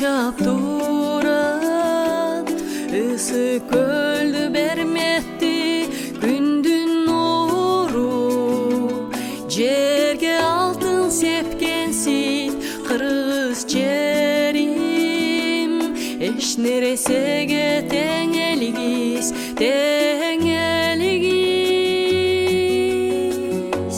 жашап турат, ысы көлдү берметти күндүн нуру. Жерге алтын сепкенсиң кыргыз жерим, эч нересеге тең элгиз, тең элгиз.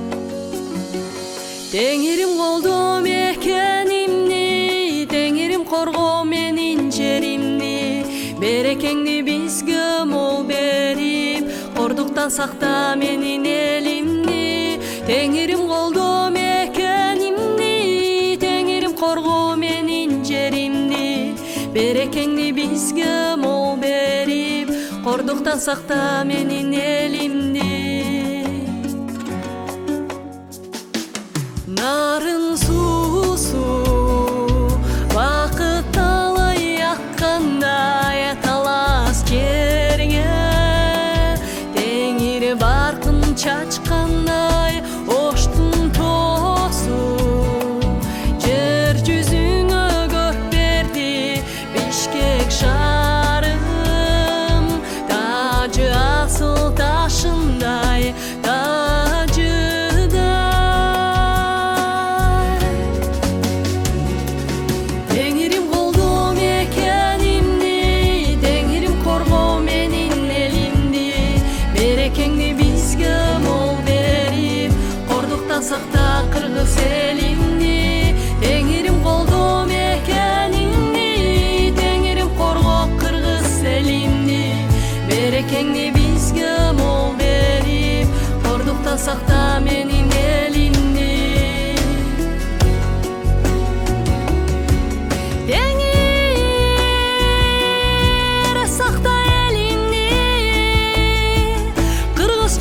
Теңирим колдом экенимни, теңирим коргоо менин жеримни, берекеңди бизге мол берип, кордуктан сакта менин элимни. Теңирим колдом экенимни, теңирим коргоо менин жеримни, берекеңди бизге мол берип, кордуктан сакта менин элимни. Нарын суусу бакыт талай аккандай, талас жерге теңир баркын чачкандай, оштун тоосу жер жүзүнө көк берди Бишкек шаарым, тажы асыл ташындай, сакта кыргыз элимни. Теңирим колдом экенимни, теңирим коргоо кыргыз элимни, берекеңди бизге мол берип, кордуктан сакта менин элимни. Теңир сакта элимни, кыргыз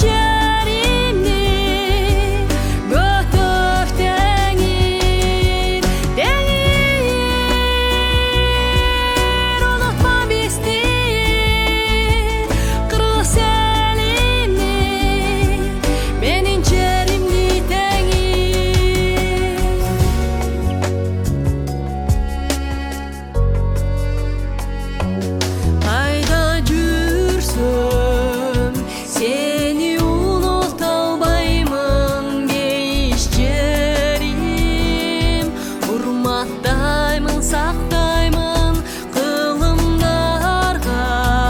сактаймын кылымдарга,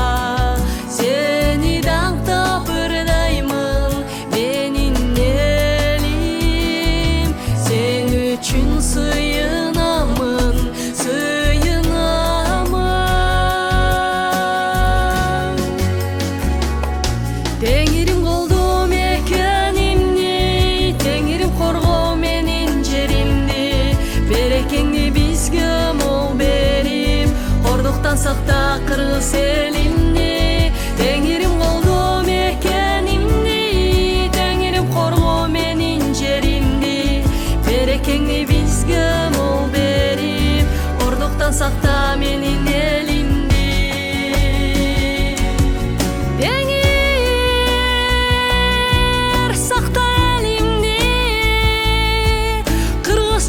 сени даңктап ырдаймын менин элим, сен үчүн сыйынамын, сыйынамын. Теңирим колдом экенимни, теңирим коргоо менин жеримди, берекеңди бизге мол берип, кордуктан сакта кыргыз элимни. Теңирим колдом экенимни, теңирим коргоо менин жеримди, берекеңди бизге мол берип, кордуктан сакта менин элимди. Теңир сакта элимди, кыргыз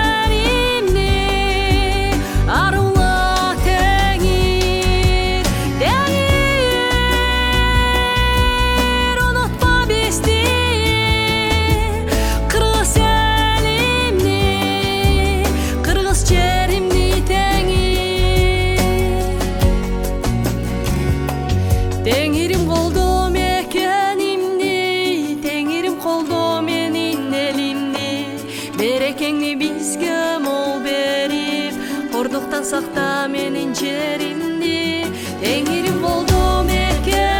Теңирим колдом экенимни, теңирим колдоо менин элимни, берекеңди бизге мол берип, кордуктан сакта менин жеримди. Теңирим колдом экенимни.